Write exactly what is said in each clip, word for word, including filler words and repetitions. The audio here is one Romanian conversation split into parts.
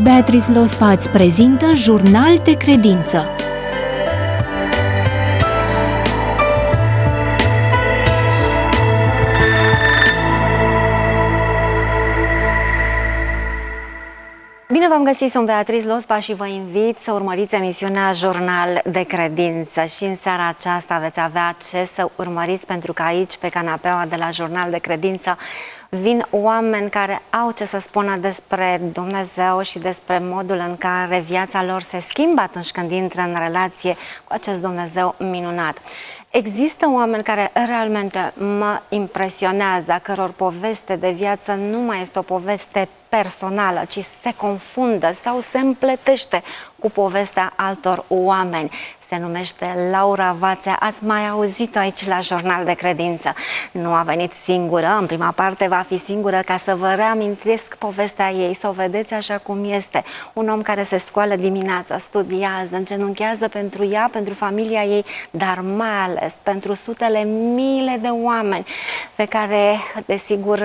Beatrice Lospa îți prezintă Jurnal de Credință. Bine v-am găsit, sunt Beatrice Lospa și vă invit să urmăriți emisiunea Jurnal de Credință. Și în seara aceasta veți avea ce să urmăriți, pentru că aici, pe canapeaua de la Jurnal de Credință, vin oameni care au ce să spună despre Dumnezeu și despre modul în care viața lor se schimbă atunci când intră în relație cu acest Dumnezeu minunat. Există oameni care realmente mă impresionează, a căror poveste de viață nu mai este o poveste personală, ci se confundă sau se împletește cu povestea altor oameni. Se numește Laura Vațea. Ați mai auzit-o aici la Jurnal de Credință. Nu a venit singură, în prima parte va fi singură, ca să vă reamintesc povestea ei, să o vedeți așa cum este. Un om care se scoală dimineața, studiază, îngenunchează pentru ea, pentru familia ei, dar mai ales pentru sutele miile de oameni pe care, desigur,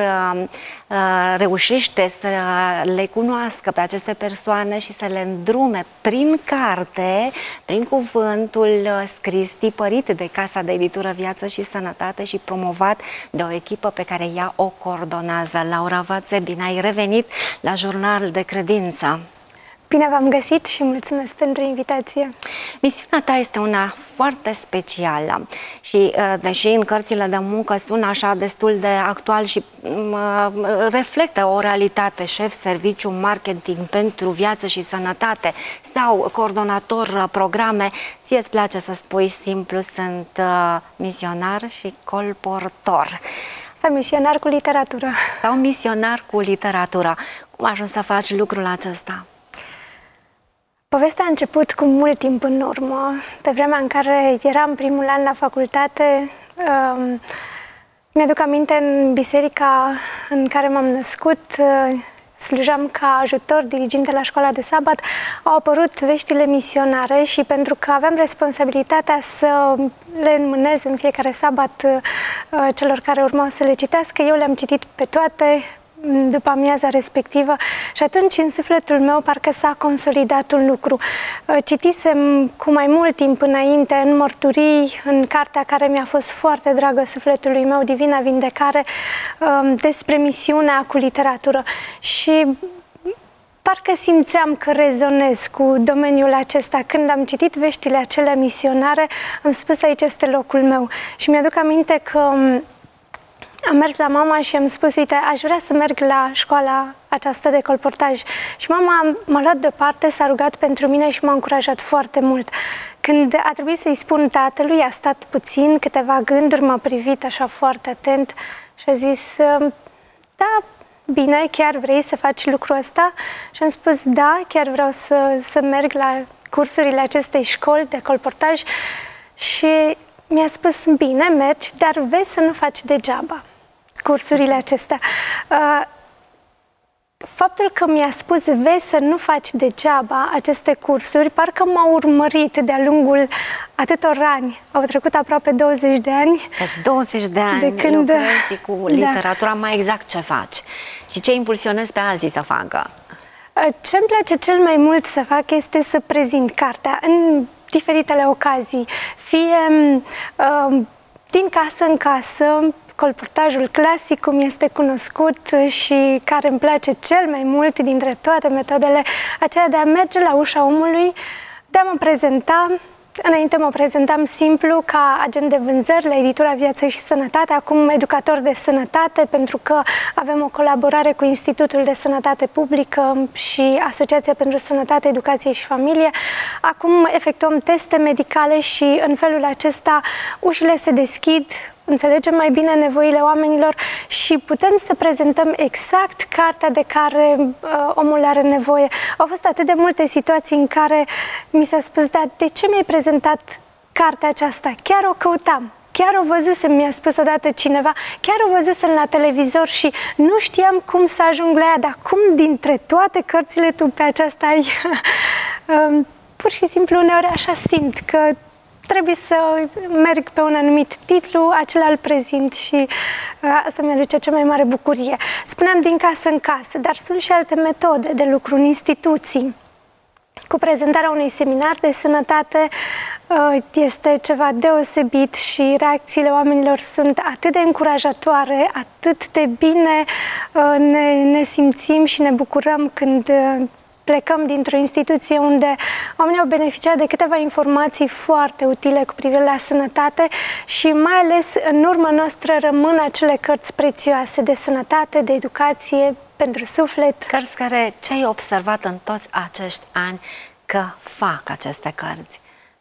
reușește să le cunoască pe aceste persoane și să le îndrume prin carte, prin cuvântul scris, tipărit de Casa de Editură Viață și Sănătate și promovat de o echipă pe care ea o coordonează. Laura Vațea, bine ai revenit la Jurnal de Credință! Bine v-am găsit și mulțumesc pentru invitație. Misiunea ta este una foarte specială și, deși în cărțile de muncă sună așa destul de actual și reflectă o realitate, șef serviciu marketing pentru viață și sănătate sau coordonator programe, ție îți place să spui simplu, sunt misionar și colportor. Sau misionar cu literatură. Sau misionar cu literatura. Cum ajungi să faci lucrul acesta? Povestea a început cu mult timp în urmă, pe vremea în care eram primul an la facultate. Um, mi-aduc aminte, în biserica în care m-am născut, uh, slujam ca ajutor diriginte la școala de sabat, au apărut veștile misionare și pentru că aveam responsabilitatea să le înmânez în fiecare sabat uh, celor care urmau să le citească, eu le-am citit pe toate după amiaza respectivă și atunci în sufletul meu parcă s-a consolidat un lucru. Citisem cu mai mult timp înainte în mărturii, în cartea care mi-a fost foarte dragă sufletului meu, Divina Vindecare, despre misiunea cu literatură și parcă simțeam că rezonez cu domeniul acesta. Când am citit veștile acelea misionare, am spus, aici este locul meu. Și mi-aduc aminte că am mers la mama și am spus, uite, aș vrea să merg la școala aceasta de colportaj. Și mama m-a luat deoparte, s-a rugat pentru mine și m-a încurajat foarte mult. Când a trebuit să-i spun tatălui, a stat puțin, câteva gânduri, m-a privit așa foarte atent și a zis, da, bine, chiar vrei să faci lucrul ăsta? Și am spus, da, chiar vreau să, să merg la cursurile acestei școli de colportaj. Și mi-a spus, bine, mergi, dar vezi să nu faci degeaba cursurile acestea. Uh, faptul că mi-a spus, vezi să nu faci degeaba aceste cursuri, parcă m-a urmărit de-a lungul atâtor ani. Au trecut aproape douăzeci de ani. De douăzeci de ani de când lucrezi cu literatura, da. Mai exact ce faci și ce impulsionezi pe alții să facă? Ce îmi place cel mai mult să fac este să prezint cartea în diferitele ocazii, fie uh, din casă în casă, colportajul clasic, cum este cunoscut și care îmi place cel mai mult dintre toate metodele, aceea de a merge la ușa omului, de a mă prezenta. Înainte mă prezentam simplu ca agent de vânzări la Editura Viață și Sănătate, acum educator de sănătate, pentru că avem o colaborare cu Institutul de Sănătate Publică și Asociația pentru Sănătate, Educație și Familie. Acum efectuăm teste medicale și în felul acesta ușile se deschid, înțelegem mai bine nevoile oamenilor și putem să prezentăm exact cartea de care uh, omul are nevoie. Au fost atât de multe situații în care mi s-a spus, da, de ce mi-ai prezentat cartea aceasta? Chiar o căutam. Chiar o văzusem, mi-a spus odată cineva, chiar o văzusem la televizor și nu știam cum să ajung la ea, dar cum dintre toate cărțile tu pe aceasta ai... Pur și simplu uneori așa simt că trebuie să merg pe un anumit titlu, acela îl prezint și uh, asta mi-aduce cea mai mare bucurie. Spuneam din casă în casă, dar sunt și alte metode de lucru în instituții. Cu prezentarea unui seminar de sănătate uh, este ceva deosebit și reacțiile oamenilor sunt atât de încurajatoare, atât de bine uh, ne, ne simțim și ne bucurăm când uh, plecăm dintr-o instituție unde oamenii au beneficiat de câteva informații foarte utile cu privire la sănătate și mai ales în urma noastră rămân acele cărți prețioase de sănătate, de educație, pentru suflet. Cărți care ce ai observat în toți acești ani că fac aceste cărți?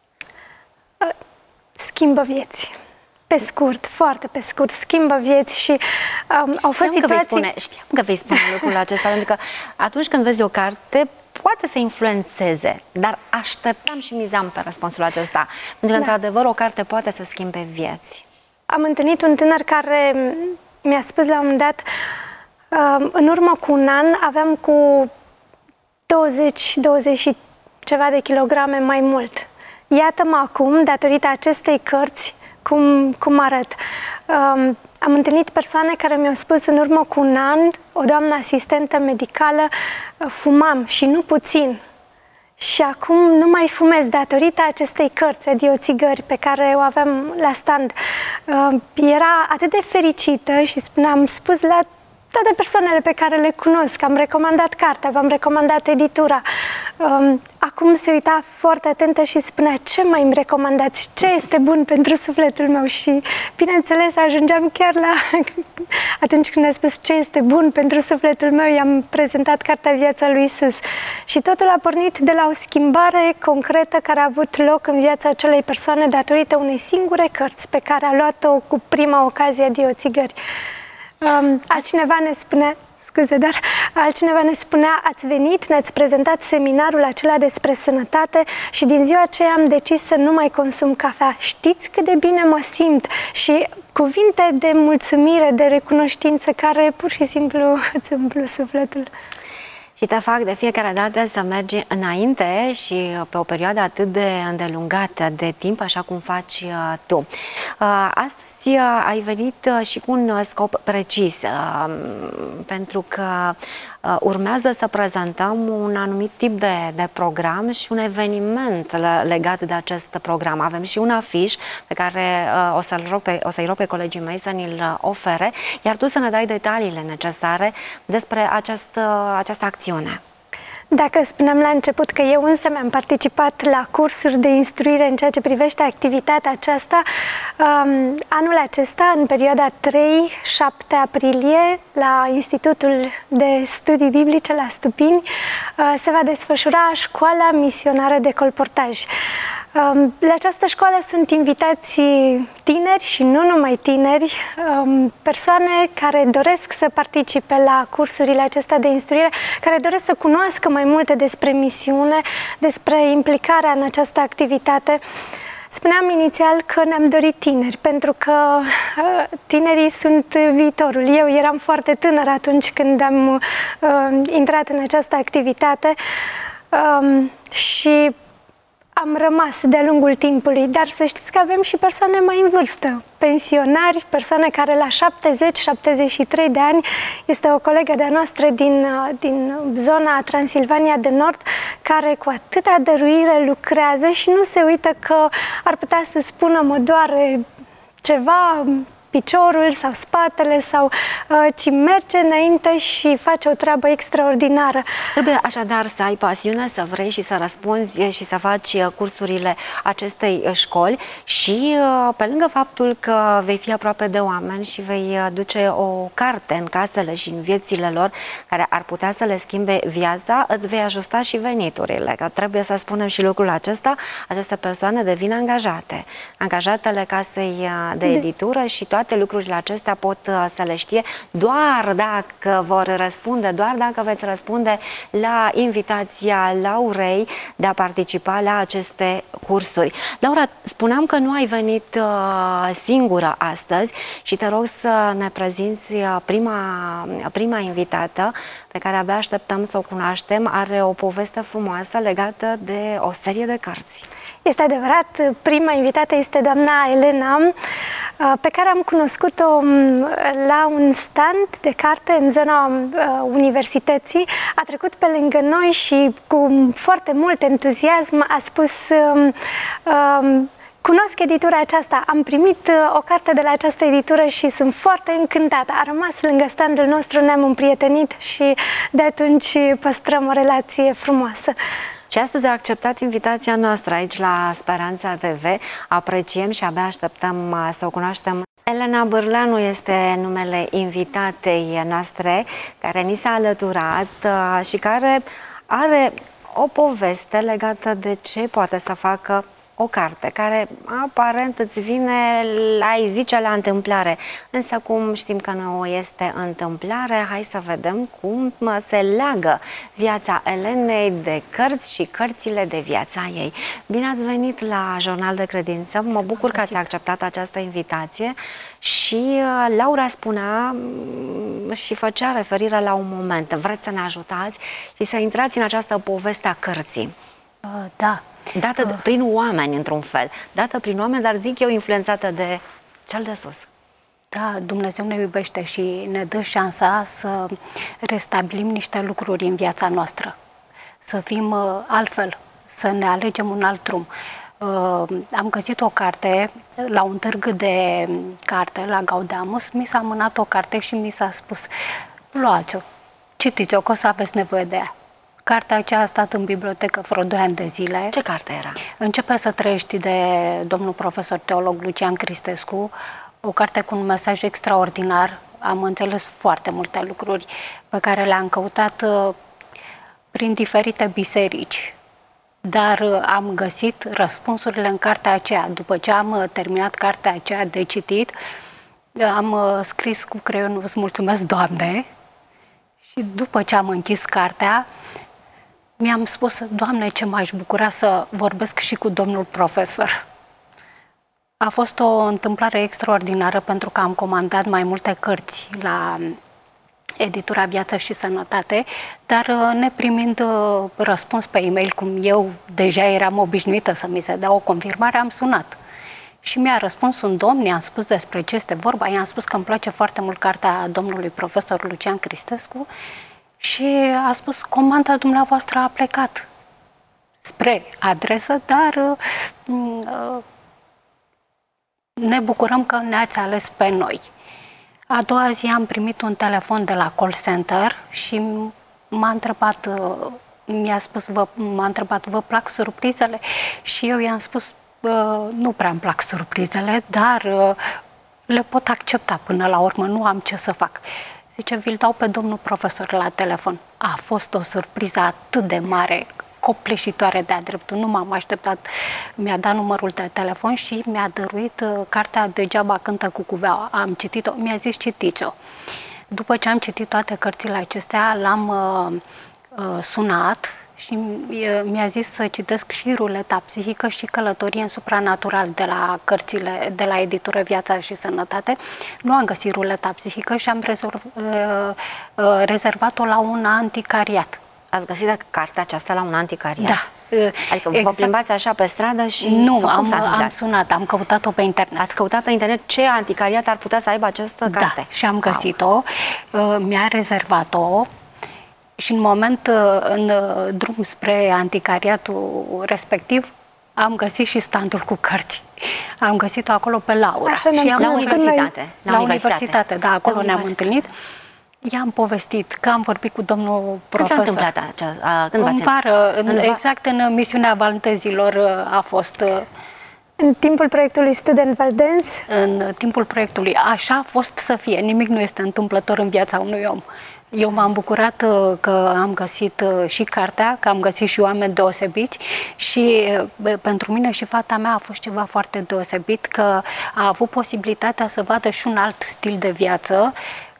Schimbă vieți. Pe scurt, foarte pe scurt, schimbă vieți și um, au fost știam situații... Că vei spune, știam că vei spune lucrul acesta, pentru că atunci când vezi o carte, poate să influențeze, dar așteptam și mizam pe răspunsul acesta. Pentru că, da, într-adevăr, o carte poate să schimbe vieți. Am întâlnit un tânăr care mi-a spus la un moment dat, um, în urmă cu un an aveam cu douăzeci, douăzeci și ceva de kilograme mai mult. Iată-mă acum, datorită acestei cărți, Cum, cum arăt. Um, am întâlnit persoane care mi-au spus în urmă cu un an, o doamnă asistentă medicală, fumam și nu puțin. Și acum nu mai fumez datorită acestei cărți, adio țigări, pe care o aveam la stand. Uh, era atât de fericită și spunea, am spus la toate persoanele pe care le cunosc, am recomandat cartea, v-am recomandat editura. Um, acum se uita foarte atentă și spunea, ce mai îmi recomandați? Ce este bun pentru sufletul meu? Și, bineînțeles, ajungeam chiar la... Atunci când a spus ce este bun pentru sufletul meu, i-am prezentat cartea Viața lui Isus. Și totul a pornit de la o schimbare concretă care a avut loc în viața acelei persoane datorită unei singure cărți pe care a luat-o cu prima ocazie de o țigări. Um, altcineva ne spunea, scuze, dar altcineva ne spunea, ați venit, ne-ați prezentat seminarul acela despre sănătate și din ziua aceea am decis să nu mai consum cafea. Știți cât de bine mă simt? Și cuvinte de mulțumire, de recunoștință care pur și simplu îți umplu sufletul. Și te fac de fiecare dată să mergi înainte și pe o perioadă atât de îndelungată de timp, așa cum faci tu. Astăzi ai venit și cu un scop precis, pentru că urmează să prezentăm un anumit tip de, de program și un eveniment legat de acest program. Avem și un afiș pe care o să-i rog pe, o să-i rog pe colegii mei să ni-l ofere, iar tu să ne dai detaliile necesare despre această, această acțiune. Dacă spuneam la început că eu însă mi-am participat la cursuri de instruire în ceea ce privește activitatea aceasta, um, anul acesta, în perioada trei șapte aprilie, la Institutul de Studii Biblice la Stupini, uh, se va desfășura școala misionară de colportaj. Um, la această școală sunt invitați tineri și nu numai tineri, um, persoane care doresc să participe la cursurile acestea de instruire, care doresc să cunoască mai multe despre misiune, despre implicarea în această activitate. Spuneam inițial că ne-am dorit tineri, pentru că uh, tinerii sunt viitorul. Eu eram foarte tânără atunci când am uh, intrat în această activitate um, și am rămas de-a lungul timpului, dar să știți că avem și persoane mai în vârstă, pensionari, persoane care la șaptezeci șaptezeci și trei de ani, este o colegă de-a noastră din, din zona Transilvania de Nord, care cu atâta dăruire lucrează și nu se uită că ar putea să spună mă doare ceva, piciorul sau spatele, sau, uh, ci merge înainte și face o treabă extraordinară. Trebuie așadar să ai pasiune, să vrei și să răspunzi și să faci cursurile acestei școli și uh, pe lângă faptul că vei fi aproape de oameni și vei duce o carte în casele și în viețile lor care ar putea să le schimbe viața, îți vei ajusta și veniturile, că trebuie să spunem și lucrul acesta, aceste persoane devin angajate, angajatele casei de editură și toate toate lucrurile acestea pot să le știe doar dacă vor răspunde, doar dacă veți răspunde la invitația Laurei de a participa la aceste cursuri. Laura, spuneam că nu ai venit singură astăzi și te rog să ne prezinți prima, prima invitată pe care abia așteptăm să o cunoaștem. Are o poveste frumoasă legată de o serie de cărți. Este adevărat, prima invitată este doamna Elena, pe care am cunoscut-o la un stand de carte în zona universității. A trecut pe lângă noi și cu foarte mult entuziasm a spus: cunosc editura aceasta, am primit o carte de la această editură și sunt foarte încântată. A rămas lângă standul nostru, ne-am împrietenit și de atunci păstrăm o relație frumoasă. Și astăzi a acceptat invitația noastră aici la Speranța T V. Apreciem și abia așteptăm să o cunoaștem. Elena Bârleanu este numele invitatei noastre, care ni s-a alăturat și care are o poveste legată de ce poate să facă o carte, care aparent îți vine, ai zice, la întâmplare. Însă cum știm că nu este întâmplare, hai să vedem cum se leagă viața Elenei de cărți și cărțile de viața ei. Bine ați venit la Jurnal de Credință, mă bucur că ați acceptat această invitație și Laura spunea și făcea referire la un moment. Vreți să ne ajutați și să intrați în această poveste a cărții? Uh, da. Dată uh. prin oameni, într-un fel. Dată prin oameni, dar zic eu influențată de cel de sus. Da, Dumnezeu ne iubește și ne dă șansa să restabilim niște lucruri în viața noastră. Să fim uh, altfel, să ne alegem un alt drum. Uh, am găsit o carte la un târg de carte la Gaudamus, mi s-a mânat o carte și mi s-a spus: luați-o, citiți-o, că o să aveți nevoie de ea. Cartea aceea a stat în bibliotecă vreo doi ani de zile. Ce carte era? Începe să trăiești, de domnul profesor teolog Lucian Cristescu, o carte cu un mesaj extraordinar. Am înțeles foarte multe lucruri pe care le-am căutat prin diferite biserici, dar am găsit răspunsurile în cartea aceea. După ce am terminat cartea aceea de citit, am scris cu creionul: îți mulțumesc, Doamne, și după ce am închis cartea, mi-am spus: Doamne, ce m-aș bucura să vorbesc și cu domnul profesor. A fost o întâmplare extraordinară, pentru că am comandat mai multe cărți la editura Viață și Sănătate, dar neprimind răspuns pe e-mail, cum eu deja eram obișnuită să mi se dea o confirmare, am sunat. Și mi-a răspuns un domn, i-am spus despre ce este vorba, i-am spus că îmi place foarte mult cartea domnului profesor Lucian Cristescu și a spus: comanda dumneavoastră a plecat spre adresă, dar uh, ne bucurăm că ne-ați ales pe noi. A doua zi am primit un telefon de la call center și m-a întrebat, uh, mi-a spus, vă, m-a întrebat, vă plac surprizele? Și eu i-am spus: uh, nu prea îmi plac surprizele, dar uh, le pot accepta până la urmă, nu am ce să fac. Zice: vi-l dau pe domnul profesor la telefon. A fost o surpriză atât de mare, copleșitoare de-a dreptul, nu m-am așteptat. Mi-a dat numărul de telefon și mi-a dăruit uh, cartea Degeaba cântă cucuveaua. Am citit-o, mi-a zis: citiți-o. După ce am citit toate cărțile acestea, l-am uh, uh, sunat și mi-a zis să citesc și Ruleta psihică și Călătorie în supranatural de la cărțile de la editură Viața și Sănătate. Nu am găsit Ruleta psihică și am rezolv, uh, uh, rezervat-o la un anticariat. Ați găsit cartea aceasta la un anticariat? Da. Adică exact. Vă plimbați așa pe stradă și... Nu, am, am sunat, am căutat-o pe internet. Ați căutat pe internet ce anticariat ar putea să aibă această carte? Da, și am găsit-o, wow. Mi-a rezervat-o și în moment, în drum spre anticariatul respectiv, am găsit și standul cu cărți. Am găsit-o acolo pe Laura. Așa și am la universitate. La, la universitate, da, acolo ne-am întâlnit. I-am povestit că am vorbit cu domnul profesor. Când s-a întâmplat acea, când în vară, în, în exact în misiunea Valtezilor a fost. În timpul proiectului Student Valdez? În timpul proiectului. Așa a fost să fie. Nimic nu este întâmplător în viața unui om. Eu m-am bucurat că am găsit și cartea, că am găsit și oameni deosebiți și pentru mine și fata mea a fost ceva foarte deosebit, că a avut posibilitatea să vadă și un alt stil de viață,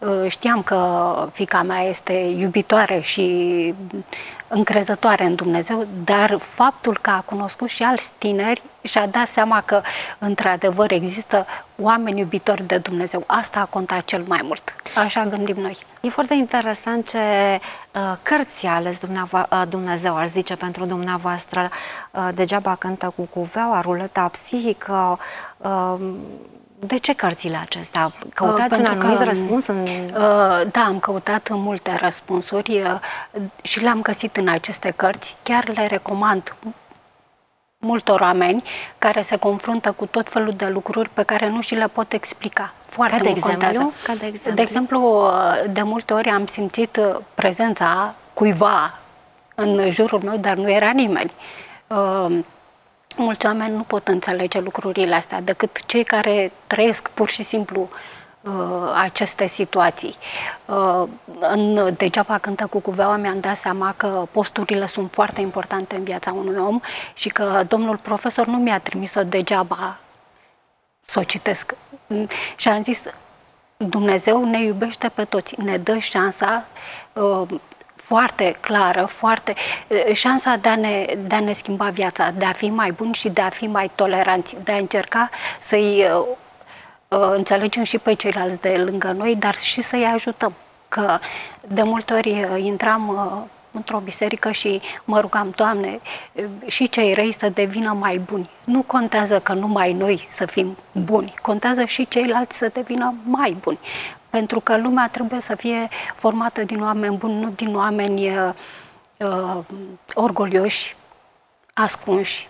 Știam că fiica mea este iubitoare și încrezătoare în Dumnezeu, dar faptul că a cunoscut și alți tineri și-a dat seama că, într-adevăr, există oameni iubitori de Dumnezeu. Asta a contat cel mai mult. Așa gândim noi. E foarte interesant ce uh, cărți a ales Dumnezeu, aș zice, pentru dumneavoastră. Uh, degeaba cântă cu cuveaua, ruleta psihică. Uh, De ce cărțile acestea? Căutați un anumit că, răspuns? În... Da, am căutat multe răspunsuri și le-am găsit în aceste cărți. Chiar le recomand multor oameni care se confruntă cu tot felul de lucruri pe care nu și le pot explica. Foarte Ca de mult contează. Ca de exemplu? De exemplu, de multe ori am simțit prezența cuiva în jurul meu, dar nu era nimeni. Mulți oameni nu pot înțelege lucrurile astea decât cei care trăiesc pur și simplu uh, aceste situații. Uh, în Degeaba cântă cu cuveaua mi-am dat seama că posturile sunt foarte importante în viața unui om și că domnul profesor nu mi-a trimis-o degeaba să o citesc. Și am zis, Dumnezeu ne iubește pe toți, ne dă șansa uh, foarte clară, foarte șansa de a, ne, de a ne schimba viața, de a fi mai buni și de a fi mai toleranți, de a încerca să-i uh, uh, înțelegem și pe ceilalți de lângă noi, dar și să-i ajutăm. Că de multe ori uh, intram uh, într-o biserică și mă rugam, Doamne, uh, și cei răi să devină mai buni. Nu contează că numai noi să fim buni, contează și ceilalți să devină mai buni. Pentru că lumea trebuie să fie formată din oameni buni, nu din oameni uh, uh, orgolioși, ascunși.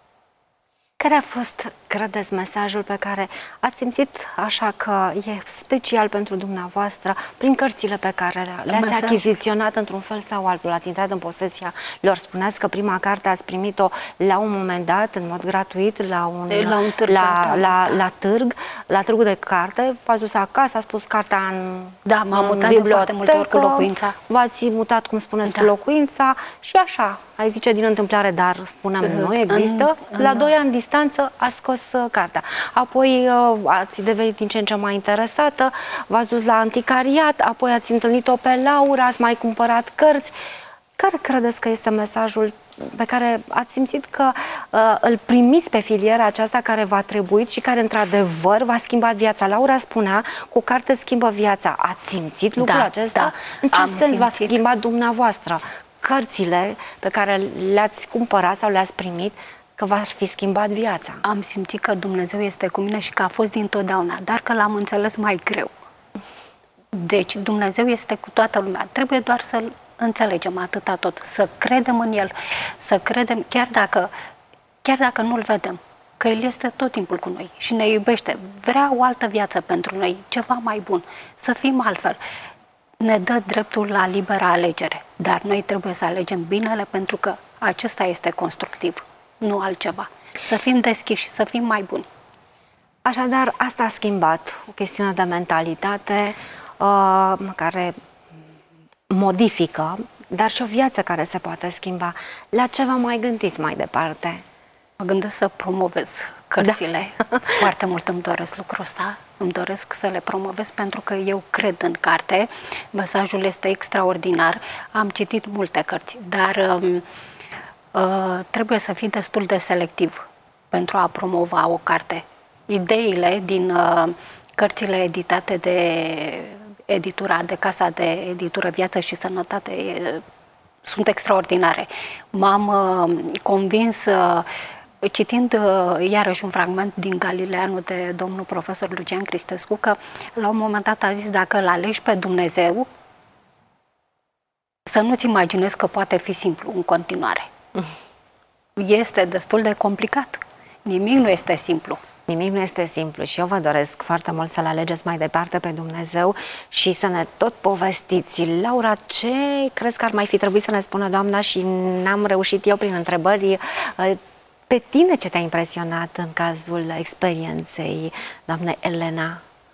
Care a fost, credeți, mesajul pe care ați simțit așa că e special pentru dumneavoastră prin cărțile pe care le-ați Mesaj. achiziționat într-un fel sau altul, ați intrat în posesia lor? Spuneați că prima carte ați primit-o la un moment dat, în mod gratuit, la un, la un târg, la, la, la târg, la târgul de carte, v-ați dus acasă, a spus cartea în Da, m-am mutat de foarte multe ori cu locuința. V-ați mutat, cum spuneți, da. cu locuința și așa, ai zice din întâmplare, dar spunem uh, nu există, în, la în, doi ani distanță a scos uh, cartea. Apoi uh, ați devenit din ce în ce mai interesată, v-ați dus la anticariat, apoi ați întâlnit-o pe Laura, ați mai cumpărat cărți. Care credeți că este mesajul pe care ați simțit că uh, îl primiți pe filiera aceasta care v-a trebuit și care într-adevăr v-a schimbat viața? Laura spunea, cu carte îți schimbă viața. Ați simțit lucrul da, acesta? Da, în ce am sens v-a simțit. schimbat dumneavoastră cărțile pe care le-ați cumpărat sau le-ați primit, că v-ar fi schimbat viața? Am simțit că Dumnezeu este cu mine și că a fost dintotdeauna, dar că l-am înțeles mai greu. Deci Dumnezeu este cu toată lumea. Trebuie doar să-L înțelegem atâta tot, să credem în El, să credem, chiar dacă, chiar dacă nu-L vedem, că El este tot timpul cu noi și ne iubește, vrea o altă viață pentru noi, ceva mai bun, să fim altfel. Ne dă dreptul la liberă alegere, dar noi trebuie să alegem binele pentru că acesta este constructiv, nu altceva. Să fim deschiși, să fim mai buni. Așadar, asta a schimbat o chestiune de mentalitate uh, care modifică, dar și o viață care se poate schimba. La ce vă mai gândiți mai departe? Mă gândesc să promovez cărțile. Da. Foarte mult îmi doresc lucrul ăsta. Îmi doresc să le promovez pentru că eu cred în carte. Mesajul este extraordinar. Am citit multe cărți, dar um, uh, trebuie să fii destul de selectiv pentru a promova o carte. Ideile din uh, cărțile editate de editura, de Casa de Editură Viață și Sănătate uh, sunt extraordinare. M-am uh, convins uh, citind uh, iarăși un fragment din Galileanul de domnul profesor Lucian Cristescu, că la un moment dat a zis, dacă îl alegi pe Dumnezeu, să nu-ți imaginezi că poate fi simplu în continuare. Mm. Este destul de complicat. Nimic nu este simplu. Nimic nu este simplu și eu vă doresc foarte mult să-L alegeți mai departe pe Dumnezeu și să ne tot povestiți. Laura, ce crezi că ar mai fi trebuit să ne spună doamna și n-am reușit eu prin întrebări? Pe tine ce te-a impresionat în cazul experienței doamnei Elena?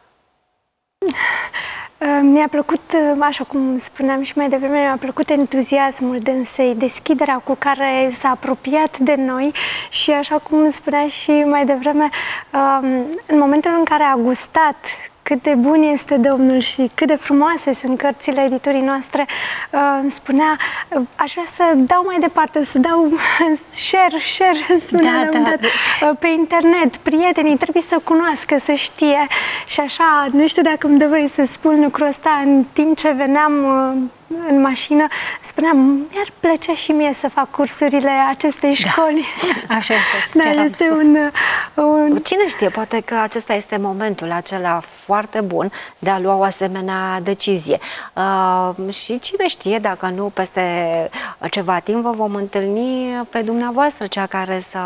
Mi-a plăcut, așa cum spuneam și mai devreme, mi-a plăcut entuziasmul dânsei, deschiderea cu care s-a apropiat de noi și, așa cum spunea și mai devreme, în momentul în care a gustat cât de bun este Domnul și cât de frumoase sunt cărțile editurii noastre, îmi spunea, aș vrea să dau mai departe, să dau share, share, spunea da, da. pe internet, prietenii trebuie să cunoască, să știe. Și așa, nu știu dacă îmi dă voie să spun lucrul ăsta, în timp ce veneam în mașină, spuneam, mi-ar plăcea și mie să fac cursurile acestei școli. Da, așa este. Da, este un, un... Cine știe, poate că acesta este momentul acela foarte bun de a lua o asemenea decizie. Uh, și cine știe, dacă nu, peste ceva timp vă vom întâlni pe dumneavoastră, cea care să,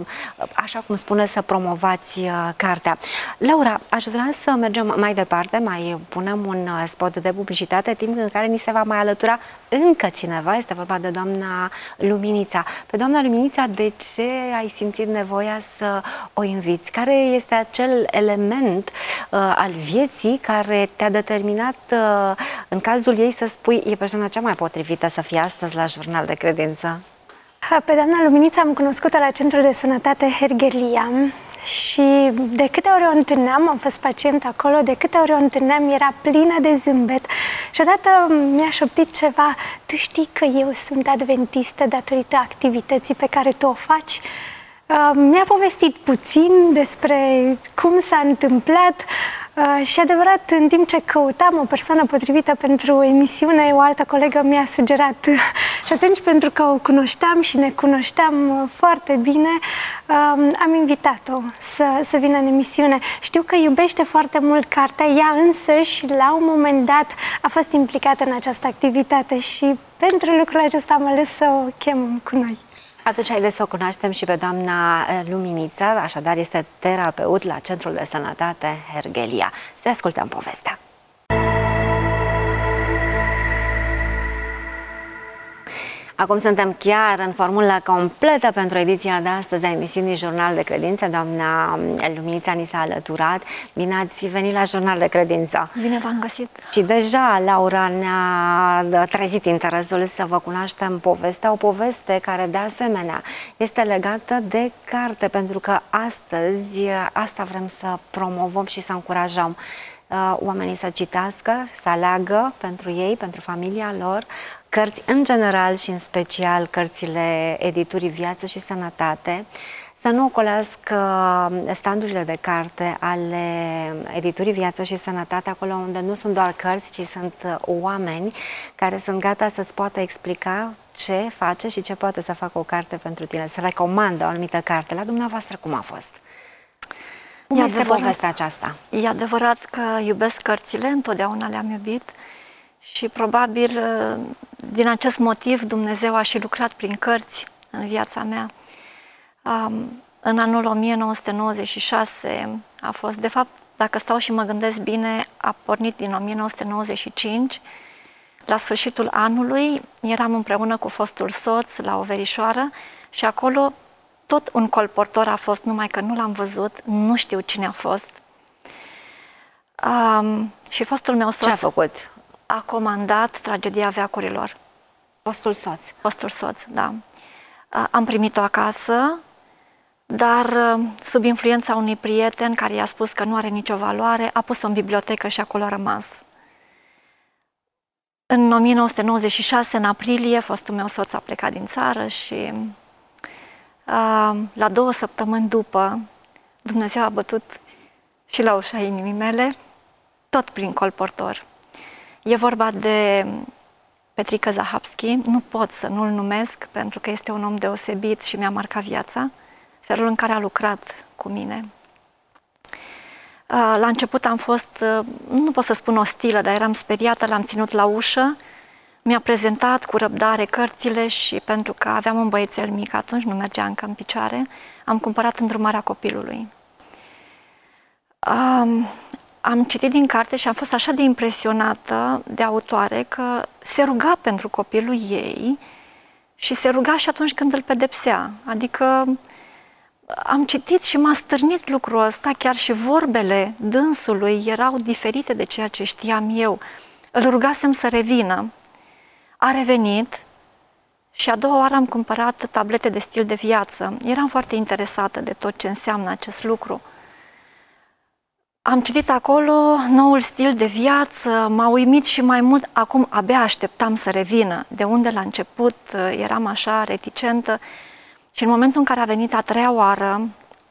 așa cum spune, să promovați uh, cartea. Laura, aș vrea să mergem mai departe, mai punem un spot de publicitate, timp în care ni se va mai alătura încă cineva, este vorba de doamna Luminița. Pe doamna Luminița, de ce ai simțit nevoia să o inviți? Care este acel element uh, al vieții care te-a determinat uh, în cazul ei să spui, e persoana cea mai potrivită să fie astăzi la Jurnal de Credință? Pe doamna Luminița am cunoscut-o la Centrul de Sănătate Hergelia și de câte ori o întâlneam, am fost pacient acolo, de câte ori o întâlneam era plină de zâmbet și odată mi-a șoptit ceva, tu știi că eu sunt adventistă datorită activității pe care tu o faci? Uh, mi-a povestit puțin despre cum s-a întâmplat uh, și adevărat, în timp ce căutam o persoană potrivită pentru emisiune, o altă colegă mi-a sugerat și atunci, pentru că o cunoșteam și ne cunoșteam foarte bine, uh, am invitat-o să, să vină în emisiune. Știu că iubește foarte mult cartea, ea însă și la un moment dat a fost implicată în această activitate și pentru lucrul acesta am ales să o chem cu noi. Atunci haideți să o cunoaștem și pe doamna Luminița, așadar este terapeut la Centrul de Sănătate Hergelia. Să ascultăm povestea. Acum suntem chiar în formula completă pentru ediția de astăzi a emisiunii Jurnal de Credință. Doamna Luminița ni s-a alăturat. Bine ați venit la Jurnal de Credință. Bine v-am găsit. Și deja Laura ne-a trezit interesul să vă cunoaștem povestea, o poveste care de asemenea este legată de carte, pentru că astăzi asta vrem să promovăm și să încurajăm. Oamenii să citească, să aleagă pentru ei, pentru familia lor, cărți în general și în special cărțile editurii Viață și Sănătate, să nu ocolească standurile de carte ale editurii Viață și Sănătate, acolo unde nu sunt doar cărți, ci sunt oameni care sunt gata să-ți poată explica ce face și ce poate să facă o carte pentru tine, să recomandă o anumită carte. La dumneavoastră cum a fost? Cum e este adevărat, povestea aceasta? E adevărat că iubesc cărțile, întotdeauna le-am iubit și probabil din acest motiv Dumnezeu a și lucrat prin cărți în viața mea. În anul o mie nouă sute nouăzeci și șase a fost, de fapt, dacă stau și mă gândesc bine, a pornit din o mie nouă sute nouăzeci și cinci. La sfârșitul anului eram împreună cu fostul soț la o verișoară și acolo tot un colportor a fost, numai că nu l-am văzut, nu știu cine a fost. Um, și fostul meu soț Ce a făcut? A comandat Tragedia veacurilor. Fostul soț? Fostul soț, da. Uh, am primit-o acasă, dar uh, sub influența unui prieten care i-a spus că nu are nicio valoare, a pus-o în bibliotecă și acolo a rămas. În o mie nouă sute nouăzeci și șase, în aprilie, fostul meu soț a plecat din țară și la două săptămâni după, Dumnezeu a bătut și la ușa inimii mele, tot prin colportor. E vorba de Petrică Zahabski, nu pot să nu-l numesc pentru că este un om deosebit și mi-a marcat viața, felul în care a lucrat cu mine. La început am fost, nu pot să spun ostilă, dar eram speriată, l-am ținut la ușă, mi-a prezentat cu răbdare cărțile și pentru că aveam un băiețel mic atunci, nu mergea încă în picioare, am cumpărat Îndrumarea copilului. Um, am citit din carte și am fost așa de impresionată de autoare că se ruga pentru copilul ei și se ruga și atunci când îl pedepsea. Adică am citit și m-a stârnit lucrul ăsta, chiar și vorbele dânsului erau diferite de ceea ce știam eu. Îl rugasem să revină. A revenit și a doua oară am cumpărat tablete de stil de viață. Eram foarte interesată de tot ce înseamnă acest lucru. Am citit acolo noul stil de viață, m-a uimit și mai mult, acum abia așteptam să revină, de unde la început eram așa reticentă și în momentul în care a venit a treia oară,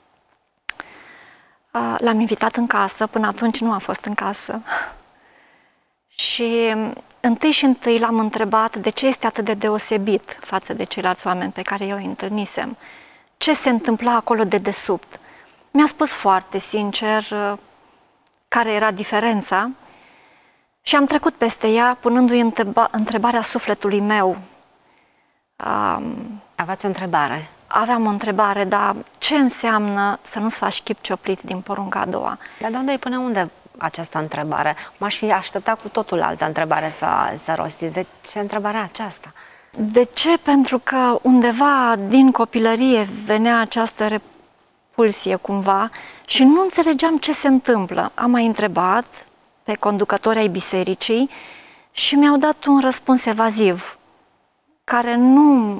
l-am invitat în casă, până atunci nu a fost în casă. Și întâi și întâi l-am întrebat de ce este atât de deosebit față de ceilalți oameni pe care eu îi întâlnisem. Ce se întâmpla acolo de desubt? Mi-a spus foarte sincer care era diferența și am trecut peste ea punându-i întreba, întrebarea sufletului meu. Um, Aveați o întrebare? Aveam o întrebare, dar ce înseamnă să nu-ți faci chip cioplit din porunca a doua? Dar de unde e până unde această întrebare? M-aș fi așteptat cu totul altă întrebare să, să rostiți. De ce întrebarea aceasta? De ce? Pentru că undeva din copilărie venea această repulsie cumva și nu înțelegeam ce se întâmplă. Am mai întrebat pe conducători ai bisericii și mi-au dat un răspuns evaziv, care nu,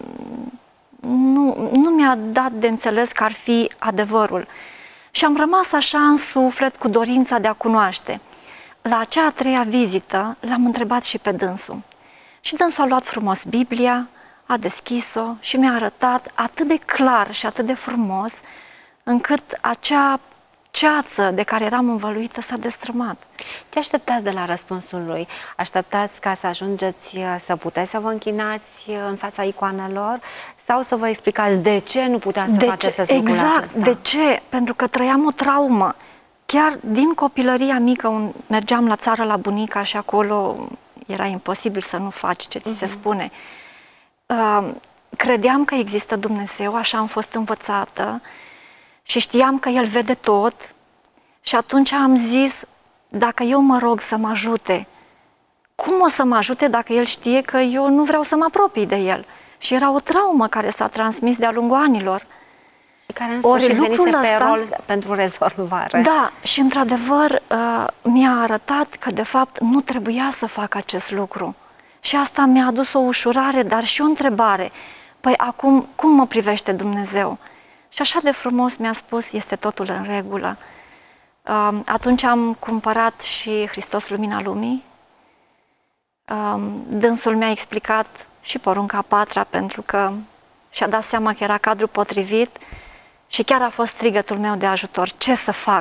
nu, nu mi-a dat de înțeles că ar fi adevărul. Și am rămas așa în suflet cu dorința de a cunoaște. La acea a treia vizită l-am întrebat și pe dânsul. Și dânsul a luat frumos Biblia, a deschis-o și mi-a arătat atât de clar și atât de frumos, încât acea ceață de care eram învăluită s-a destrămat. Ce așteptați de la răspunsul lui? Așteptați ca să ajungeți să puteți să vă închinați în fața icoanelor sau să vă explicați de ce nu puteați să de faceți ce? lucrul Exact, acesta? de ce? Pentru că trăiam o traumă. Chiar din copilăria mică mergeam la țară la bunica și acolo era imposibil să nu faci ce ți se spune. Uh, credeam că există Dumnezeu, așa am fost învățată și știam că El vede tot și atunci am zis, dacă eu mă rog să mă ajute, cum o să mă ajute dacă El știe că eu nu vreau să mă apropii de El? Și era o traumă care s-a transmis de-a lungul anilor. Și care în sfârșit venise pe ăsta, rol pentru rezolvare. Da, și într-adevăr uh, mi-a arătat că de fapt nu trebuia să fac acest lucru. Și asta mi-a adus o ușurare, dar și o întrebare. Păi acum, cum mă privește Dumnezeu? Și așa de frumos mi-a spus, este totul în regulă. Uh, atunci am cumpărat și Hristos Lumina Lumii. Uh, dânsul mi-a explicat și porunca a patra, pentru că și-a dat seama că era cadrul potrivit și chiar a fost strigătul meu de ajutor. Ce să fac?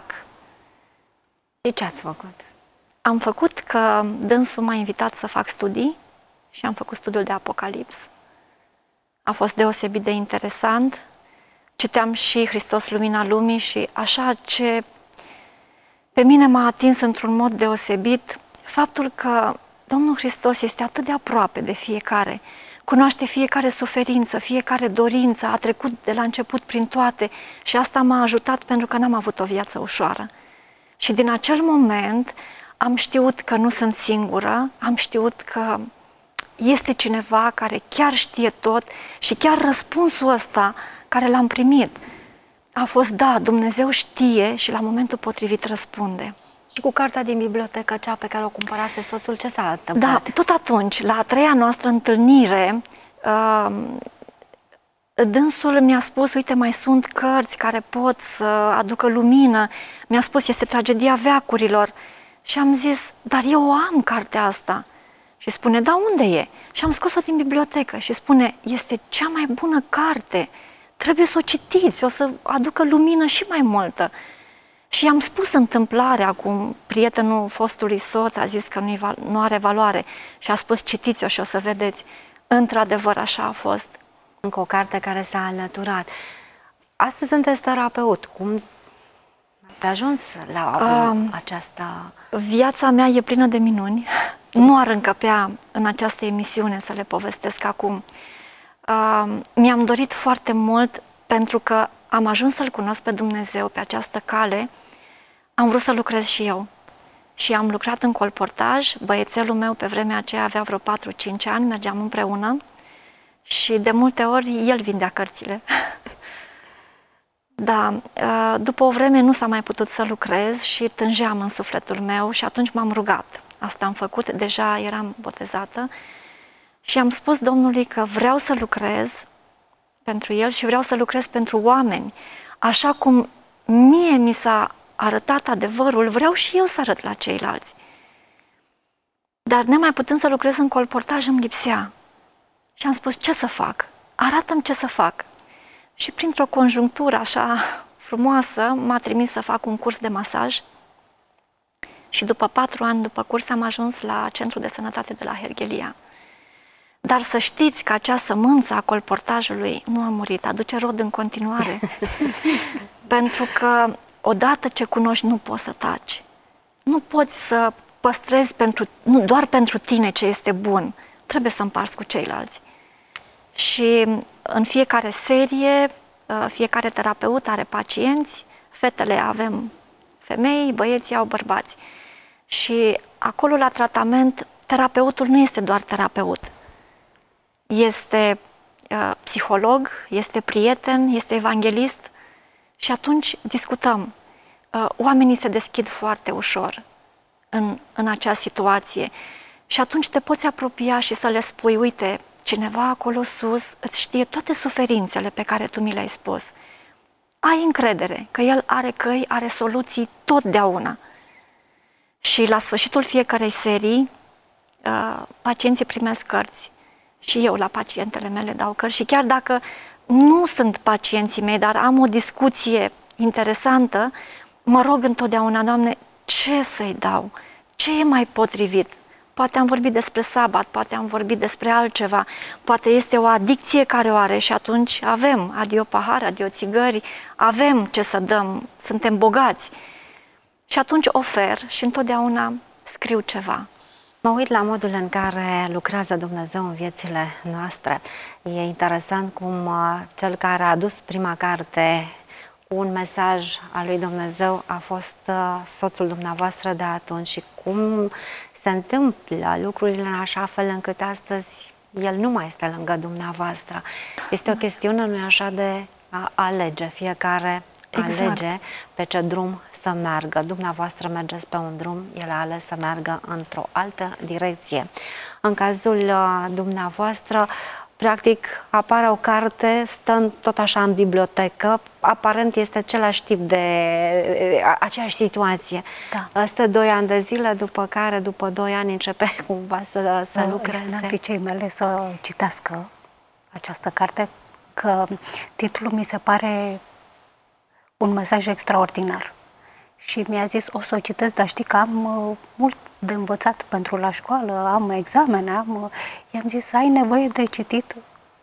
Și ce ați făcut? Am făcut că dânsul m-a invitat să fac studii și am făcut studiul de Apocalips. A fost deosebit de interesant. Citeam și Hristos Lumina Lumii și așa ce pe mine m-a atins într-un mod deosebit faptul că Domnul Hristos este atât de aproape de fiecare, cunoaște fiecare suferință, fiecare dorință, a trecut de la început prin toate și asta m-a ajutat pentru că n-am avut o viață ușoară. Și din acel moment am știut că nu sunt singură, am știut că este cineva care chiar știe tot și chiar răspunsul ăsta care l-am primit a fost, da, Dumnezeu știe și la momentul potrivit răspunde. Și cu cartea din bibliotecă, cea pe care o cumpărase soțul, ce s-a întâmplat? Da, tot atunci, la a treia noastră întâlnire, uh, dânsul mi-a spus, uite, mai sunt cărți care pot să aducă lumină. Mi-a spus, este tragedia veacurilor. Și am zis, dar eu o am cartea asta. Și spune, da, unde e? Și am scos-o din bibliotecă și spune, este cea mai bună carte. Trebuie să o citiți, o să aducă lumină și mai multă. Și i-am spus întâmplarea cum prietenul fostului soț a zis că nu, nu are valoare și a spus citiți-o și o să vedeți. Într-adevăr așa a fost. Încă o carte care s-a alăturat. Astăzi sunteți terapeut. Cum ați ajuns la um, aceasta? Viața mea e plină de minuni. Nu ar încăpea în această emisiune să le povestesc acum. Um, mi-am dorit foarte mult pentru că am ajuns să-L cunosc pe Dumnezeu pe această cale, am vrut să lucrez și eu. Și am lucrat în colportaj, băiețelul meu pe vremea aceea avea vreo patru-cinci ani, mergeam împreună și de multe ori el vindea cărțile. Da, după o vreme nu s-a mai putut să lucrez și tângeam în sufletul meu și atunci m-am rugat. Asta am făcut, deja eram botezată și am spus Domnului că vreau să lucrez pentru El și vreau să lucrez pentru oameni, așa cum mie mi s-a arătat adevărul, vreau și eu să arăt la ceilalți. Dar nemai putând să lucrez în colportaj, îmi lipsea. Și am spus, ce să fac? Arată-mi ce să fac. Și printr-o conjunctură așa frumoasă, m-a trimis să fac un curs de masaj. Și după patru ani după curs am ajuns la Centrul de Sănătate de la Herghelia. Dar să știți că acea sămânță a colportajului nu a murit, aduce rod în continuare. Pentru că odată ce cunoști, nu poți să taci. Nu poți să păstrezi pentru, nu doar pentru tine ce este bun, trebuie să împarți cu ceilalți. Și în fiecare serie, fiecare terapeut are pacienți, fetele avem femei, băieții au bărbați. Și acolo la tratament, terapeutul nu este doar terapeut. Este uh, psiholog, este prieten, este evanghelist și atunci discutăm. Uh, oamenii se deschid foarte ușor în, în acea situație și atunci te poți apropia și să le spui, uite, cineva acolo sus îți știe toate suferințele pe care tu mi le-ai spus. Ai încredere că el are căi, are soluții totdeauna. Și la sfârșitul fiecarei serii, uh, pacienții primesc cărți. Și eu la pacientele mele dau cărți. Și chiar dacă nu sunt pacienții mei, dar am o discuție interesantă, mă rog întotdeauna, Doamne, ce să-i dau? Ce e mai potrivit? Poate am vorbit despre sabat, poate am vorbit despre altceva, poate este o adicție care o are și atunci avem adio pahar, adio țigări, avem ce să dăm, suntem bogați. Și atunci ofer și întotdeauna scriu ceva. Mă uit la modul în care lucrează Dumnezeu în viețile noastre. E interesant cum cel care a adus prima carte cu un mesaj al lui Dumnezeu a fost soțul dumneavoastră de atunci și cum se întâmplă lucrurile în așa fel încât astăzi el nu mai este lângă dumneavoastră. Este o chestiune, nu-i așa, de a alege. Fiecare exact. alege pe ce drum să meargă. Dumneavoastră mergeți pe un drum, el a ales să meargă într-o altă direcție. În cazul uh, dumneavoastră, practic, apare o carte, stă tot așa în bibliotecă, aparent este același tip de, aceeași situație. Da. Stă doi ani de zile, după care, după doi ani, începe cumva să, să lucreze. Îi spuneam fiicei mele să citească această carte, că titlul mi se pare un mesaj extraordinar. Și mi-a zis, o să o citesc, dar știi că am uh, mult de învățat pentru la școală, am examene, am... Uh, i-am zis, ai nevoie de citit,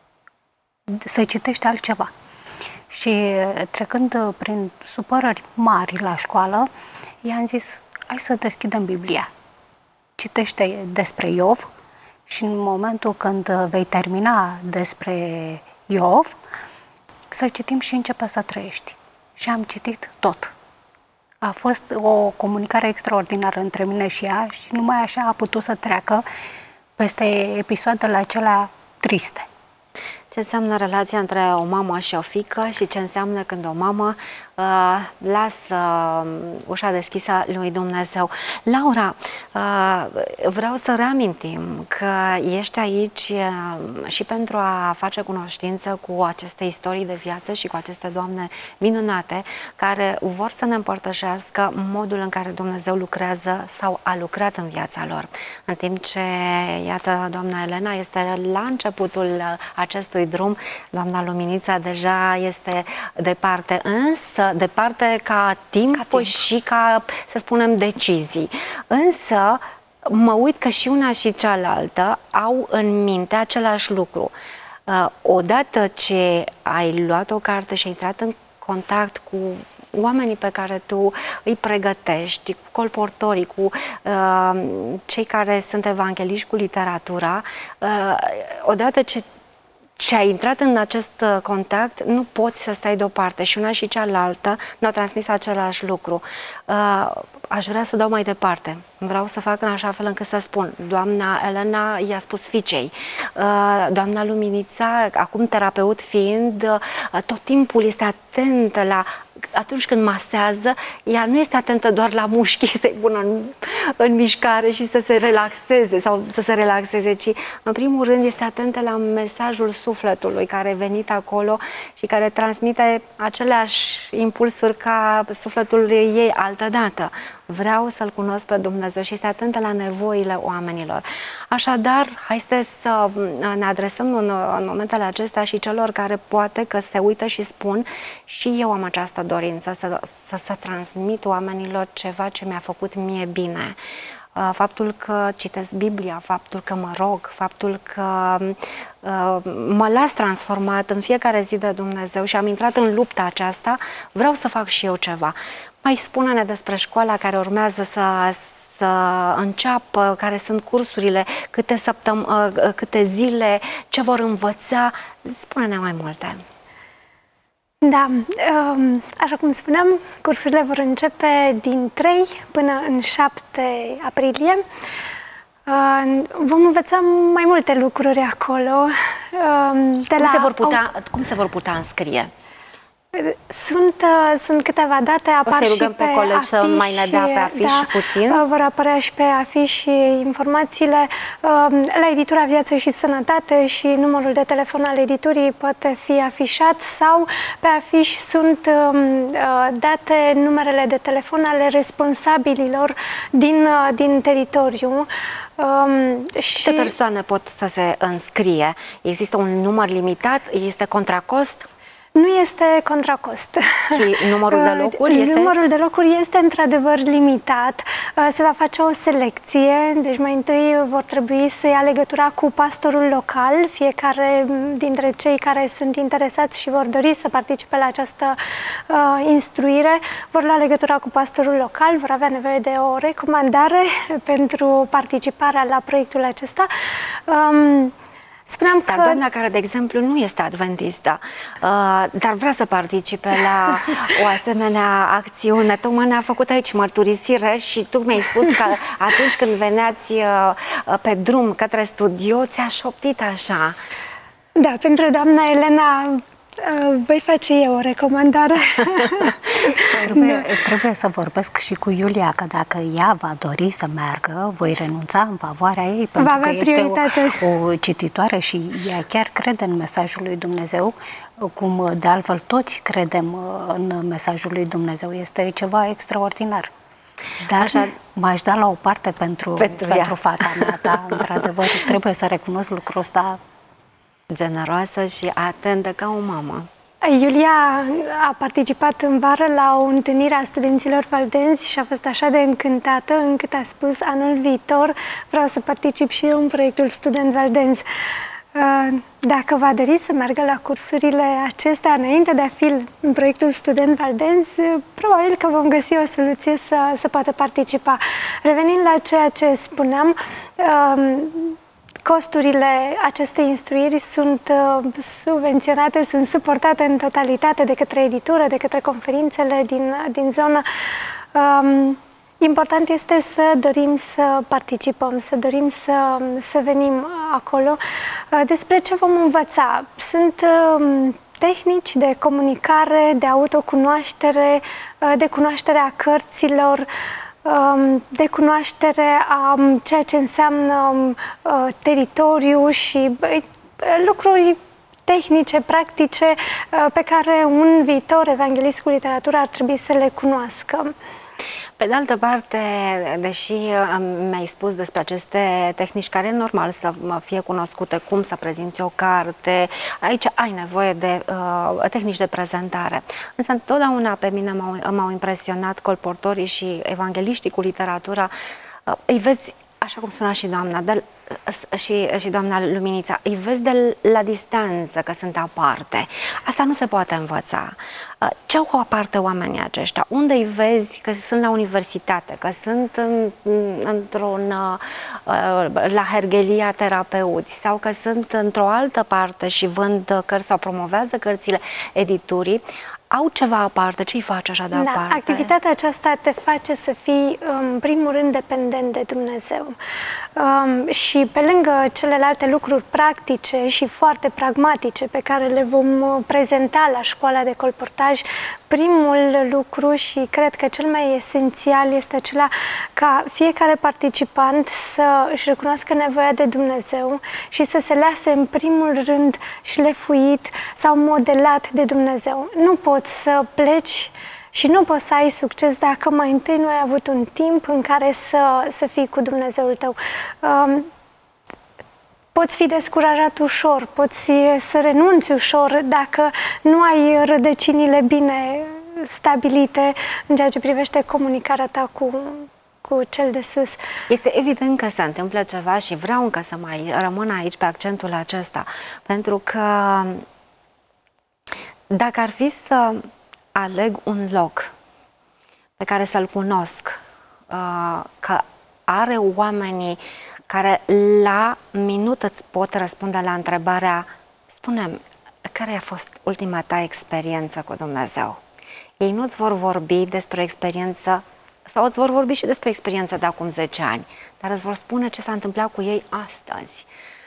să citești altceva. Și uh, trecând uh, prin supărări mari la școală, i-am zis, hai să deschidem Biblia. Citește despre Iov și în momentul când vei termina despre Iov, să citim și începe să trăiești. Și am citit tot. A fost o comunicare extraordinară între mine și ea și numai așa a putut să treacă peste episoadele acelea triste. Ce înseamnă relația între o mamă și o fiică și ce înseamnă când o mamă uh, lasă ușa deschisă lui Dumnezeu. Laura, uh, vreau să reamintim că ești aici uh, și pentru a face cunoștință cu aceste istorii de viață și cu aceste doamne minunate care vor să ne împărtășească modul în care Dumnezeu lucrează sau a lucrat în viața lor. În timp ce, iată, doamna Elena este la începutul acestui drum, doamna Luminița deja este departe, însă departe ca timp, ca timp și ca, să spunem, decizii. Însă mă uit că și una și cealaltă au în minte același lucru. Odată ce ai luat o carte și ai intrat în contact cu oamenii pe care tu îi pregătești, cu colportorii, cu uh, cei care sunt evangheliști cu literatura, uh, odată ce și ai intrat în acest contact, nu poți să stai deoparte și una și cealaltă ne-au transmis același lucru. Uh, aș vrea să dau mai departe. Vreau să fac în așa fel încât să spun. Doamna Elena i-a spus fiicei. Uh, doamna Luminița, acum terapeut fiind, uh, tot timpul este atentă la atunci când masează, ea nu este atentă doar la mușchi, să-i pună în, în mișcare și să se relaxeze sau să se relaxeze, ci în primul rând este atentă la mesajul sufletului care a venit acolo și care transmite aceleași impulsuri ca sufletul ei altădată. Vreau să-L cunosc pe Dumnezeu și este atentă la nevoile oamenilor. Așadar, haideți să ne adresăm în, în momentele acestea și celor care poate că se uită și spun și eu am această dorință să, să, să transmit oamenilor ceva ce mi-a făcut mie bine. Faptul că citesc Biblia, faptul că mă rog, faptul că uh, mă las transformat în fiecare zi de Dumnezeu și am intrat în lupta aceasta, vreau să fac și eu ceva. Mai spune-ne despre școala care urmează să, să înceapă, care sunt cursurile, câte, săptăm, uh, câte zile, ce vor învăța. Spune-ne mai multe. Da, așa cum spuneam, cursurile vor începe din trei până în șapte aprilie. Vom învăța mai multe lucruri acolo. De cum, la... se vor putea, cum se vor putea înscrie? Sunt, sunt câteva date, apar o să și rugăm pe, pe colegi afiș, să mai ne dea pe afiș da, puțin. Vor apărea și pe afiș informațiile la editura Viață și Sănătate și numărul de telefon al editurii poate fi afișat sau pe afiș sunt date numerele de telefon ale responsabililor din, din teritoriu. Um, și... Câte persoane pot să se înscrie? Există un număr limitat? Este contra cost? Nu este contra cost. Și numărul de locuri este? Numărul de locuri este într-adevăr limitat. Se va face o selecție, deci mai întâi vor trebui să ia legătura cu pastorul local. Fiecare dintre cei care sunt interesați și vor dori să participe la această uh, instruire vor lua legătura cu pastorul local, vor avea nevoie de o recomandare pentru participarea la proiectul acesta. Um, Spuneam dar că... doamna care, de exemplu, nu este adventistă, uh, dar vrea să participe la o asemenea acțiune, tocmai ne-a făcut aici mărturisire și tu mi-ai spus că atunci când veneați uh, pe drum către studio, ți-a șoptit așa. Da, pentru doamna Elena uh, voi face eu o recomandare. trebuie, trebuie să vorbesc și cu Iulia, că dacă ea va dori să meargă, voi renunța în favoarea ei, pentru că este o, o cititoare și ea chiar crede în mesajul lui Dumnezeu, cum de altfel toți credem în mesajul lui Dumnezeu. Este ceva extraordinar. Dar m-aș da la o parte pentru, pentru, pentru fata mea, da, într-adevăr, trebuie să recunosc lucrul ăsta. Generoasă și atentă ca o mamă. Iulia a participat în vară la o întâlnire a studenților valdenzi și a fost așa de încântată încât a spus: anul viitor vreau să particip și eu în proiectul Student Valdenzi. Dacă va dori să meargă la cursurile acestea înainte de a fi în proiectul Student Valdenzi, probabil că vom găsi o soluție să, să poată participa. Revenind la ceea ce spuneam, costurile acestei instruiri sunt uh, subvenționate, sunt suportate în totalitate de către editură, de către conferințele din, din zonă. Um, important este să dorim să participăm, să dorim să, să venim acolo. Uh, despre ce vom învăța? Sunt uh, tehnici de comunicare, de autocunoaștere, uh, de cunoașterea cărților, de cunoaștere a ceea ce înseamnă teritoriu și lucruri tehnice, practice, pe care un viitor evanghelist cu literatură ar trebui să le cunoască. Pe de altă parte, deși mi-ai spus despre aceste tehnici care e normal să fie cunoscute, cum să prezinți o carte, aici ai nevoie de uh, tehnici de prezentare. Însă întotdeauna pe mine m-au impresionat colportorii și evangeliștii cu literatura. Uh, îi vezi, așa cum spunea și doamna, de, și, și doamna Luminița, îi vezi de la distanță că sunt aparte. Asta nu se poate învăța. Ce au aparte oamenii aceștia? Unde îi vezi că sunt la universitate, că sunt în, într-un, la Herghelia terapeuți sau că sunt într-o altă parte și vând cărți sau promovează cărțile editurii? au ceva aparte. Ce îi face așa de Da, aparte? activitatea aceasta te face să fii, în primul rând, dependent de Dumnezeu. Um, și pe lângă celelalte lucruri practice și foarte pragmatice pe care le vom prezenta la școala de colportaj, primul lucru și cred că cel mai esențial este acela ca fiecare participant să își recunoască nevoia de Dumnezeu și să se lase în primul rând șlefuit sau modelat de Dumnezeu. Nu poți să pleci și nu poți să ai succes dacă mai întâi nu ai avut un timp în care să, să fii cu Dumnezeul tău. Um, Poți fi descurajat ușor, poți să renunți ușor dacă nu ai rădăcinile bine stabilite în ceea ce privește comunicarea ta cu, cu cel de sus. Este evident că se întâmplă ceva și vreau încă să mai rămân aici pe accentul acesta, pentru că dacă ar fi să aleg un loc pe care să-l cunosc, că are oamenii care la minut îți pot răspunde la întrebarea: spune-mi, care a fost ultima ta experiență cu Dumnezeu? Ei nu îți vor vorbi despre o experiență, sau îți vor vorbi și despre experiența de acum zece ani, dar îți vor spune ce s-a întâmplat cu ei astăzi,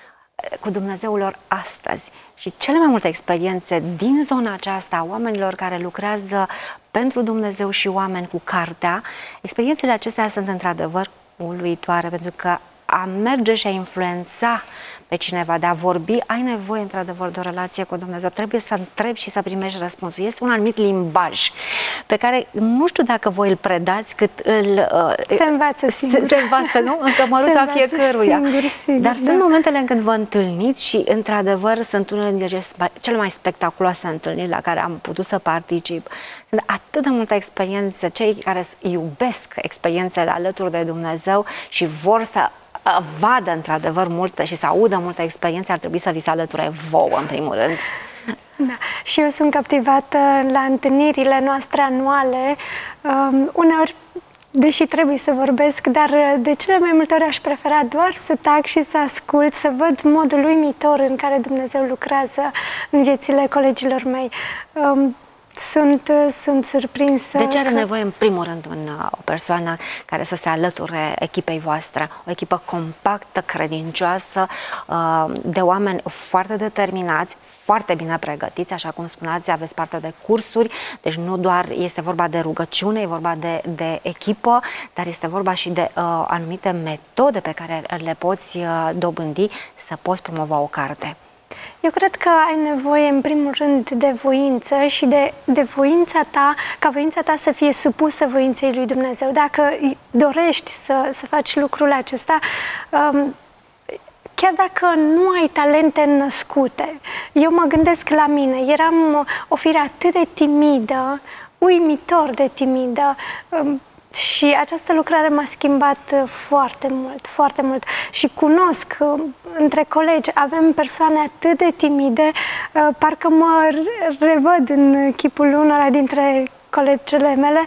cu Dumnezeul lor astăzi. Și cele mai multe experiențe din zona aceasta a oamenilor care lucrează pentru Dumnezeu și oameni cu cartea, experiențele acestea sunt într-adevăr uluitoare, pentru că a merge și a influența pe cineva, de a vorbi, ai nevoie într-adevăr de o relație cu Dumnezeu. Trebuie să întrebi și să primești răspunsul. Este un anumit limbaj pe care nu știu dacă voi îl predați, cât îl... Uh, se învață singur. Se, se învață, nu? În cămăruța fiecăruia. Singur, sigur, Dar da. Sunt momentele în când vă întâlniți și într-adevăr sunt unele dintre cele mai spectaculoase întâlniri la care am putut să particip. Sunt atât de multe experiențe, cei care iubesc experiențele alături de Dumnezeu și vor să vadă într-adevăr multe și să audă multe experiențe, ar trebui să vi se alăture vouă, în primul rând. Da. Și eu sunt captivată la întâlnirile noastre anuale. Um, uneori, deși trebuie să vorbesc, dar de cele mai multe ori aș prefera doar să tac și să ascult, să văd modul uimitor în care Dumnezeu lucrează în viețile colegilor mei. Um, Sunt, sunt surprinsă. De ce are că... nevoie, în primul rând, un, o persoană care să se alăture echipei voastre? O echipă compactă, credincioasă, de oameni foarte determinați, foarte bine pregătiți, așa cum spuneați, aveți parte de cursuri, deci nu doar este vorba de rugăciune, e vorba de, de echipă, dar este vorba și de uh, anumite metode pe care le poți uh, dobândi să poți promova o carte. Eu cred că ai nevoie, în primul rând, de voință și de, de voința ta, ca voința ta să fie supusă voinței lui Dumnezeu. Dacă dorești să, să faci lucrul acesta, um, chiar dacă nu ai talente născute, eu mă gândesc la mine, eram o fire atât de timidă, uimitor de timidă, um, și această lucrare m-a schimbat foarte mult, foarte mult. Și cunosc între colegi, avem persoane atât de timide, parcă mă revăd în chipul unora dintre colegele mele.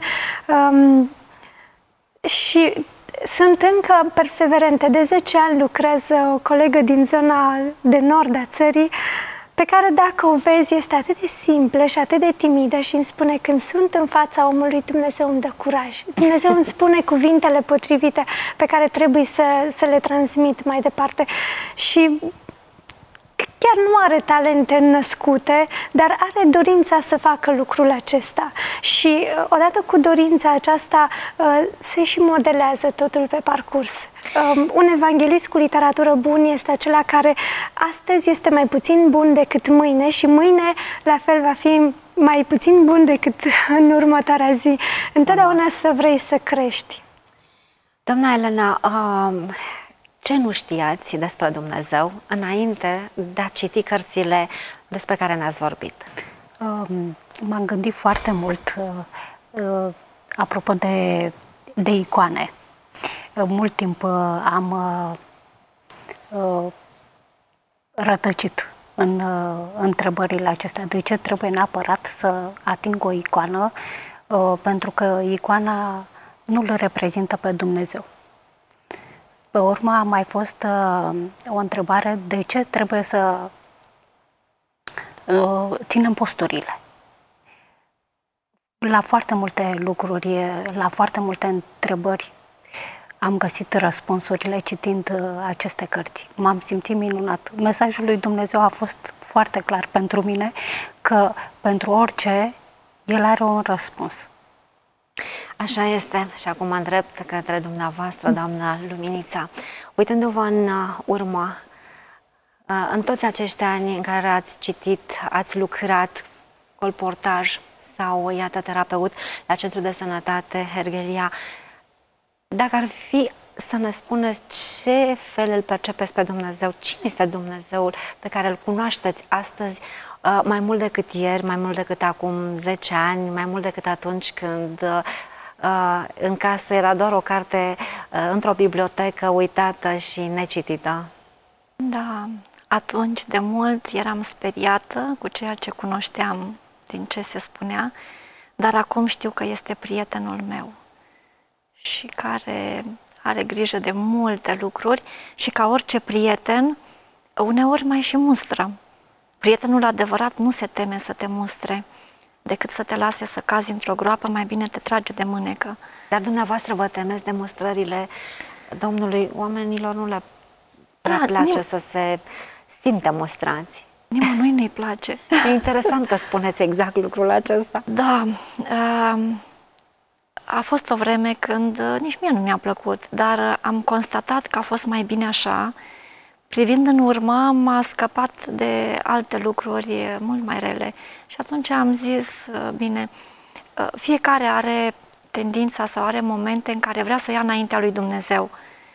Și sunt încă perseverente. De zece ani lucrez o colegă din zona de nord a țării, pe care dacă o vezi este atât de simplă și atât de timidă și îmi spune: când sunt în fața omului, Dumnezeu îmi dă curaj. Dumnezeu îmi spune cuvintele potrivite pe care trebuie să, să le transmit mai departe. Și chiar nu are talente născute, dar are dorința să facă lucrul acesta. Și odată cu dorința aceasta se și modelează totul pe parcurs. Un evanghelist cu literatură bun este acela care astăzi este mai puțin bun decât mâine și mâine la fel va fi mai puțin bun decât în următoarea zi. Întotdeauna să vrei să crești. Doamna Elena, um... ce nu știați despre Dumnezeu înainte de a citi cărțile despre care ne-ați vorbit? M-am gândit foarte mult uh, apropo de, de icoane. Mult timp uh, am uh, rătăcit în uh, întrebările acestea. De ce trebuie neapărat să ating o icoană? Uh, pentru că icoana nu îl reprezintă pe Dumnezeu. Pe urmă a mai fost uh, o întrebare: de ce trebuie să uh, ținem posturile? La foarte multe lucruri, la foarte multe întrebări am găsit răspunsurile citind aceste cărți. M-am simțit minunat. Mesajul lui Dumnezeu a fost foarte clar pentru mine, că pentru orice El are un răspuns. Așa este. Și acum îndrept către dumneavoastră, doamna Luminița. Uitându-vă în urmă, în toți acești ani în care ați citit, ați lucrat colportaj sau, iată, terapeut la Centrul de Sănătate Herghelia, dacă ar fi să ne spuneți ce fel îl percepeți pe Dumnezeu, cine este Dumnezeul pe care îl cunoașteți astăzi mai mult decât ieri, mai mult decât acum zece ani, mai mult decât atunci când în casă era doar o carte într-o bibliotecă uitată și necitită? Da, atunci de mult eram speriată cu ceea ce cunoșteam din ce se spunea, dar acum știu că este prietenul meu și care are grijă de multe lucruri și, ca orice prieten, uneori mai și mustră. Prietenul adevărat nu se teme să te mustre, decât să te lase să cazi într-o groapă, mai bine te trage de mânecă. Dar dumneavoastră vă temeți de mustrările Domnului? Oamenilor nu le da, place nim- să se simtă mustrați. Nimănui nu-i place. E interesant că spuneți exact lucrul acesta. Da, a fost o vreme când nici mie nu mi-a plăcut, dar am constatat că a fost mai bine așa. Privind în urmă, m-a scăpat de alte lucruri mult mai rele. Și atunci am zis, bine, fiecare are tendința sau are momente în care vrea să o ia înaintea lui Dumnezeu.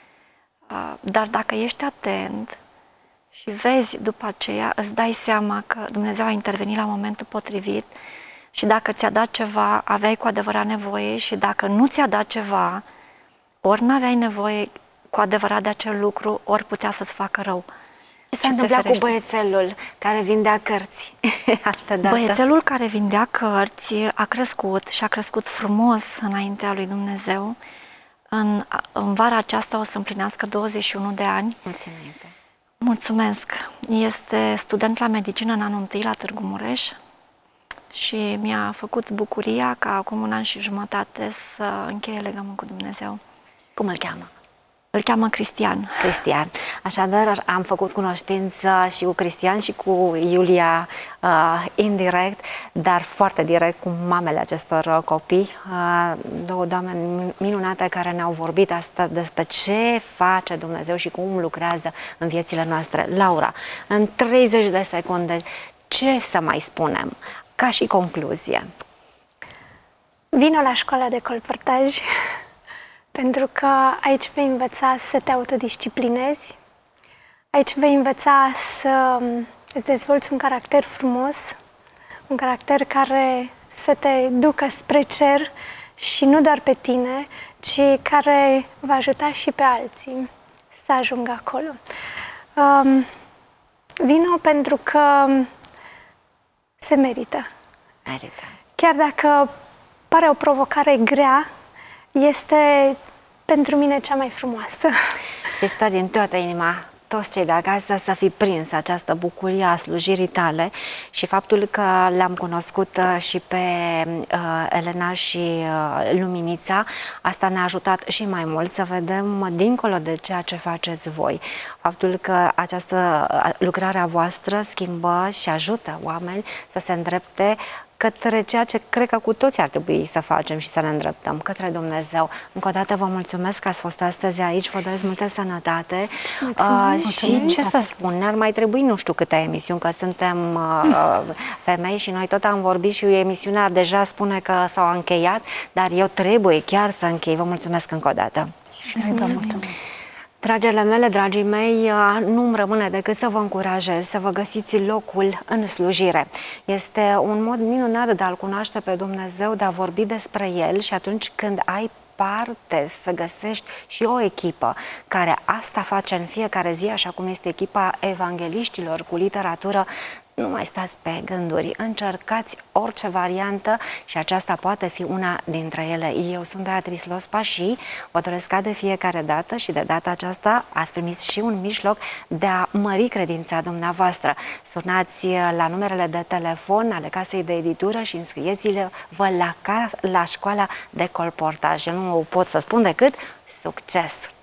Dar dacă ești atent și vezi după aceea, îți dai seama că Dumnezeu a intervenit la momentul potrivit și dacă ți-a dat ceva, aveai cu adevărat nevoie, și dacă nu ți-a dat ceva, ori n-aveai nevoie cu adevărat de acel lucru, ori putea să-ți facă rău. Ce s-a întâmplat cu băiețelul care vindea cărți? Băiețelul care vindea cărți a crescut și a crescut frumos înaintea lui Dumnezeu. În, în vara aceasta o să împlinească douăzeci și unu de ani. Mulțumim. Mulțumesc! Este student la medicină în anul întâi la Târgu Mureș și mi-a făcut bucuria ca acum un an și jumătate să încheie legământ cu Dumnezeu. Cum îl cheamă? Îl cheamă Cristian. Cristian. Așadar, am făcut cunoștință și cu Cristian și cu Iulia uh, indirect, dar foarte direct cu mamele acestor copii. Uh, două doamne minunate care ne-au vorbit astăzi despre ce face Dumnezeu și cum lucrează în viețile noastre. Laura, în treizeci de secunde, ce să mai spunem ca și concluzie? Vino la școala de colportaj. Pentru că aici vei învăța să te autodisciplinezi, aici vei învăța să îți dezvolți un caracter frumos, un caracter care să te ducă spre cer și nu doar pe tine, ci care va ajuta și pe alții să ajungă acolo. Um, vino pentru că se merită. Merită. Chiar dacă pare o provocare grea, este pentru mine cea mai frumoasă. Și sper din toată inima, toți cei de acasă, să fi prins această bucurie a slujirii tale și faptul că le-am cunoscut și pe uh, Elena și uh, Luminița, asta ne-a ajutat și mai mult să vedem dincolo de ceea ce faceți voi. Faptul că această lucrare a voastră schimbă și ajută oameni să se îndrepte către ceea ce cred că cu toți ar trebui să facem și să ne îndreptăm, către Dumnezeu. Încă o dată vă mulțumesc că ați fost astăzi aici, vă doresc multă sănătate. Uh, și ce să spun, ne-ar mai trebui nu știu câte emisiuni, că suntem uh, femei și noi tot am vorbit și emisiunea deja spune că s-au încheiat, dar eu trebuie chiar să închei. Vă mulțumesc încă o dată. Și noi vă mulțumim. Dragile mele, dragii mei, nu îmi rămâne decât să vă încurajez să vă găsiți locul în slujire. Este un mod minunat de a-L cunoaște pe Dumnezeu, de a vorbi despre El, și atunci când ai parte să găsești și o echipă care asta face în fiecare zi, așa cum este echipa evangeliștilor cu literatură, nu mai stați pe gânduri, încercați orice variantă și aceasta poate fi una dintre ele. Eu sunt Beatrice Lospa și vă doresc ca de fiecare dată și de data aceasta ați primit și un mijloc de a mări credința dumneavoastră. Sunați la numerele de telefon ale casei de editură și înscrieți-vă la, la școala de colportaj. Eu nu pot să spun decât succes!